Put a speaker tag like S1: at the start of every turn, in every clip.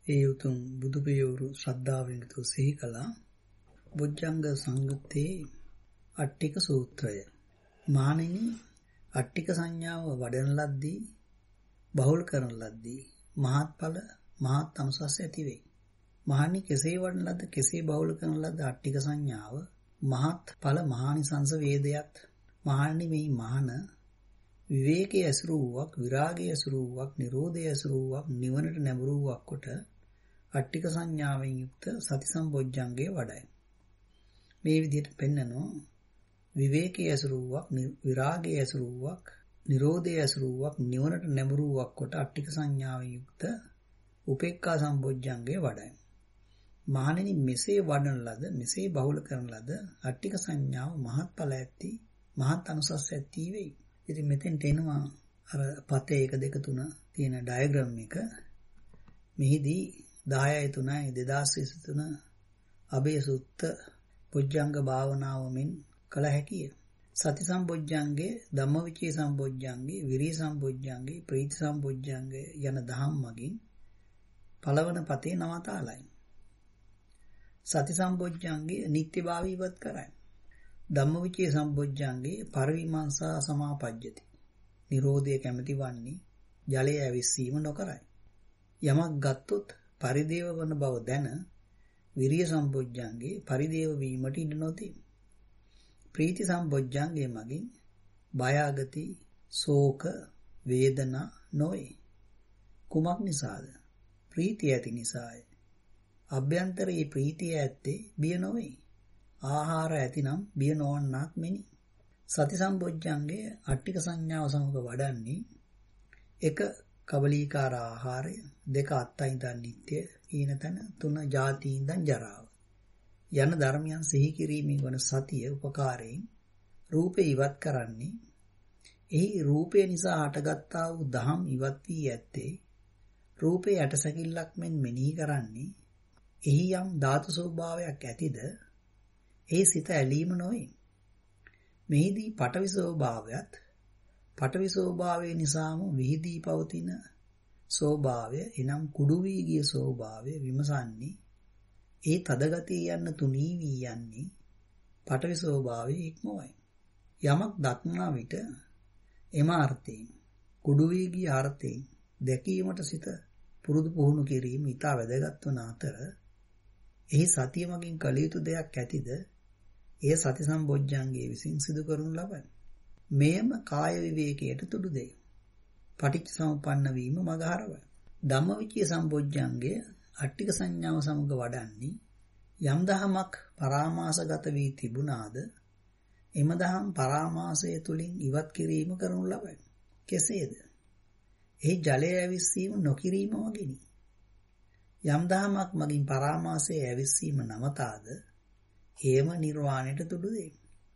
S1: ඒ උතුම් බුදු පියවරු ශ්‍රද්ධාවෙන් යුතුව සිහි කළා. බොජ්ජංග සංයුත්තේ අට්ඨික සූත්‍රය. මහණෙනි, අට්ඨික සංඥාව වඩන ලද්දී බහුල් කරන ලද්දී මහත්ඵල මහත් අනුසස් ඇති වේ. මහණනි, කෙසේ වඩන ලද්ද කෙසේ බහුල් කරන ලද්ද අට්ඨික සංඥාව මහත් ඵල මහානිසංස වේදයක්. මහණනි, මේ මහන විවේකයේ ඇසුරු වූවක්, විරාගයේ ඇසුරු වූවක්, නිරෝධයේ ඇසුරු වූවක්, නිවනට නැඹුරු වූවක් කොට අට්ඨික සංඥාවෙන් යුක්ත සති සම්බොජ්ජංගේ වඩයි. මේ විදිහට පෙන්නනවා විවේකයේ ඇසුරු වූවක්, විරාගයේ ඇසුරු වූවක්, නිරෝධයේ ඇසුරු වූවක්, නිවනට නැඹුරු වූවක් කොට අට්ඨික සංඥාවෙන් යුක්ත උපේක්ඛා සම්බොජ්ජංගේ වඩයි. මහණෙනි, මෙසේ වඩන ලද, මෙසේ බහුල කරන ලද අට්ඨික සංඥාව මහත් ඵල ඇති, මහත් අනුසස් ඇති වෙයි. ඉතින් මෙතෙන්ට එනවා අර පතේ 1 2 3 තියෙන ඩයග්‍රෑම් එක. මෙහිදී 10/3/2023 අබේ සුත්ත බොජ්ජංග භාවනාවමින් කළ හැකිය. සති සම්බොජ්ජංගේ, ධම්මවිචේ සම්බොජ්ජංගේ, විරිය සම්බොජ්ජංගේ, ප්‍රීති සම්බොජ්ජංගේ යන දහම් මගින් පළවන පතේ නවතාලයි. සති සම්බොජ්ජංගේ නිත්‍යභාවී ඉවත් කරයි. ධම්මවිචේ සම්බොජ්ජංගේ පරිවිමංසා සමාපජ්ජති. නිරෝධය කැමැති වන්නේ ජලය ඇවිස්සීම නොකරයි. යමක් ගත්තොත් පරිදේව වන බව දැන විරිය සම්බොජ්ජංගේ පරිදේව වීමට ඉඩ නොදී. ප්‍රීති සම්බොජ්ජංගේ මගින් බය ආගති, ශෝක, වේදනා නොවේ. කුමක් නිසාද? ප්‍රීතිය ඇති නිසාය. අභ්‍යන්තරයේ ප්‍රීතිය ඇත්තේ බිය නොවේ. ආහාර ඇතිනම් බිය නොවන්නක් මෙනි. සති සම්බොජ්ජංගේ අට්ඨික සංඥාව සමග වඩන්නේ 1. කබලීකාර ආහාරය, 2. අත්තයින්දන් නිත්‍ය ඊන තන, 3. ජාතියින්දන් ජරාව යන ධර්මයන් සිහි කිරීමෙන් වන සතිය උපකාරයෙන් රූපේ ඉවත් කරන්නේ. එහි රූපේ නිසා හටගත්තා වූ දහම් ඉවත් වී ඇත්තේ රූපේ යටසැකිල්ලක් මෙන් මෙනෙහි කරන්නේ. එහි යම් ධාතු ස්වභාවයක් ඇතිද ඒ සිත ඇලීම නොවේ. මෙහිදී පඨවි ස්වභාවයත්, පඨවි ස්වභාවය නිසාම විහිදී පවතින ස්වභාවය, එනම් කුඩු වී ගිය ස්වභාවය විමසන්නේ. ඒ තදගතිය යන්න තුනී වී යන්නේ පඨවි ස්වභාවයේ ඉක්මවයි. යමක් දක්නා විට එම අර්ථයෙන්, කුඩු වී ගිය අර්ථයෙන් දැකීමට සිත පුරුදු පුහුණු කිරීම ඉතා වැදගත් වන අතර, එහි සතිය මගින් කළ යුතු දෙයක් ඇතිද එය සති සම්බොජ්ජංගයේ විසින් සිදු කරනු ලබයි. මෙයම කාය විවේකයට තුඩු දෙයි. පටිච්ච සමුප්පන්න වීම මගහරවයි. ධම්මවිචේ සම්බොජ්ජංගයේ අට්ඨික සංඥාව සමග වඩන්නේ යම් දහමක් පරාමාසගත වී තිබුණාද එම දහම් පරාමාසය තුලින් ඉවත් කිරීම කරනු ලබයි. කෙසේද? එහි ජලය ඇවිස්සීම නොකිරීම වගේනි. යම් දහමක් මගින් පරාමාසයේ ඇවිස්සීම නවතාද හේම නිර්වාණයට තුඩු දෙයි.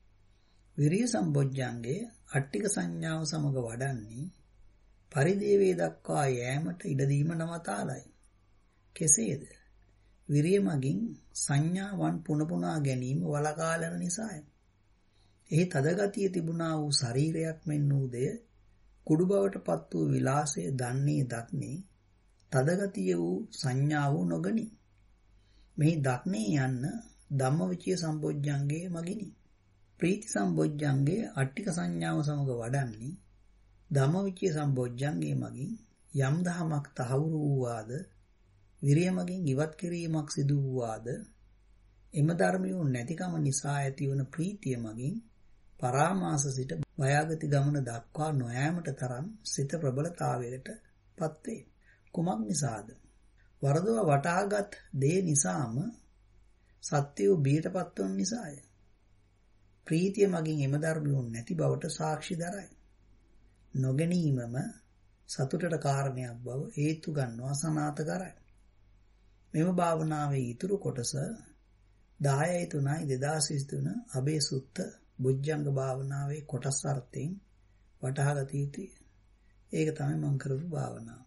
S1: විරිය සම්බොජ්ජංගේ අට්ඨික සංඥාව සමග වඩන්නේ පරිදේවේ දක්වා යෑමට ඉඩ දීම නවතාලයි. කෙසේද? විරිය මගින් සංඥාවන් පුනපුනා ගැනීම වළකාලන නිසාය. එහි තදගතිය තිබුණා වූ ශරීරයක් මෙන් වූ කුඩු බවට පත් වූ විලාසය දන්නේ දක්නේ තදගතිය වූ සංඥාව නොගනි. මෙහි දක්නේ යන්න ධම්මවිචේ සම්බොජ්ජංගේ මගිනි. ප්‍රීති සම්බොජ්ජංගේ අට්ඨික සංඥාව සමග වඩන්නේ ධම්මවිචේ සම්බොජ්ජංගේ මගින් යම් දහමක් තහවුරු වූවාද, විරිය මගින් ඉවත් කිරීමක් සිදු වූවාද, එම ධර්මියෝ නැතිකම නිසා ඇතිවන ප්‍රීතිය මගින් පරාමාස සිට බයාගති ගමන දක්වා නොයෑමට තරම් සිත ප්‍රබලතාවයට පත්වේ. කුමක් නිසාද? වරදව වටහාගත් දේ නිසාම සත්‍යෝ බියටපත් වන නිසාය. ප්‍රීතිය මගින් එම ධර්මියෝ නැති බවට සාක්ෂි දරයි. නොගැනීමම සතුටට කාරණයක් බව හේතු ගන්නවා සනාත කරයි. මෙම භාවනාවේ ඊතුරු කොටස 10/3/2023 අබේ සුත්ත බොජ්ජංග භාවනාවේ කොටස් අර්ථයෙන් වටහා ගත යුතුය. ඒක තමයි මම කරපු භාවනාව.